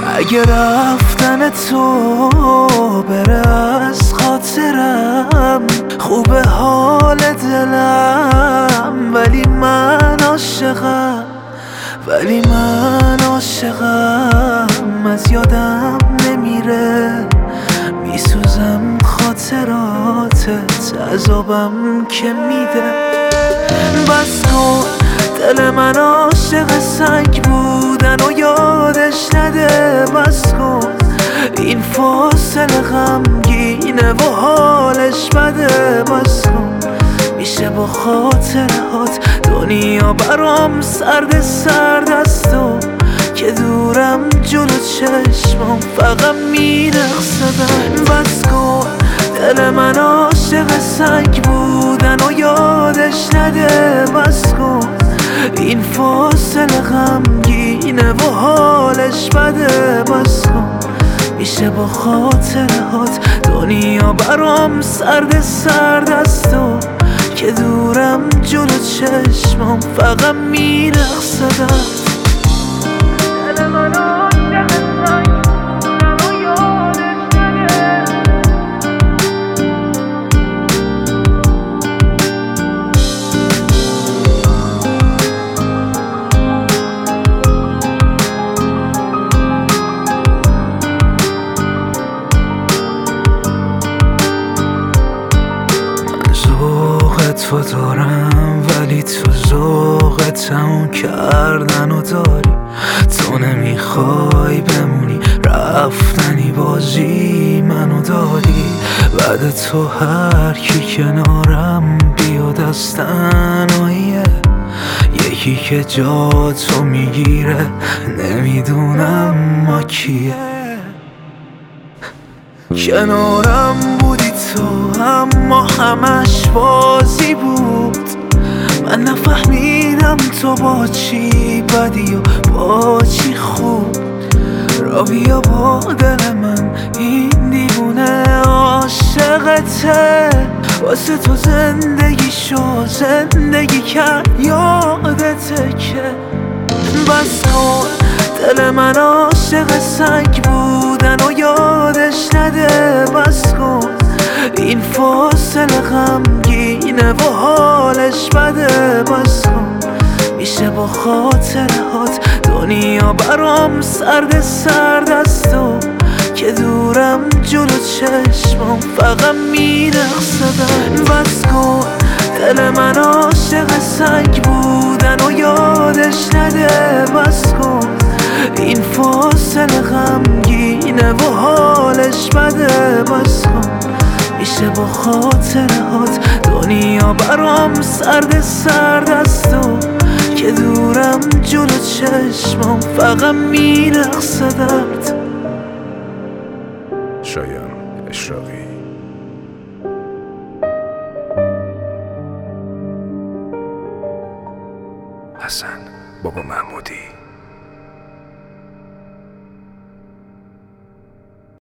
اگه رفتن تو بره از خاطرم، خوبه حال دلم، ولی من عاشقم، از یادم نمیره، میسوزم خاطراتت، عذابم که میده. بس کن دل من عاشق سنگ بودن و یادش نده، بس کن این فاصله غمگینه و حالش بده، بس کن میشه با خاطرات دنیا برام سرد است تو که دورم جلو چشمم فقط میرقصدم. بس کن دل من عاشق سنگ بودن و یادش نده، بس کن این فاصله غمگینه و حالش بده، بس کن میشه با خاطرات دنیا برام سرد است تو که دورم جلو چشمم فقط میرقصدم. تو دارم ولی تو ذوق تموم کردن و داری، تو نمیخوای بمونی، رفتنی بازی منو داری. بعد تو هر کی کنارم بیاد از تنهاییه، یکی که جا تو میگیره نمیدونم ما کیه. کنارم بودی تو اما همش بازی بود، من نفهمیدم تو با چی بدی و با چی خوب. را بیا با دل من این دیوونه عاشقته، واسه تو زندگی کرد یادته که. بس کن دل من عاشق سنگ بودن و یادش نده، بس کن این فاصله غمگینه و حالش بده، بس کن میشه با خاطرات دنیا برام سرد است تو که دورم جلو چشمم فقط میرقصدم. بس کن دل من عاشق سنگ بودن و یادش نده، بس کن این فاصله غمگینه و حالش بده، بس کن میشه با خاطرات دنیا برام سرد است تو که دورم جلو چشمم فقط میرقصدت. شایان اشراقی. حسن بابا محمودی.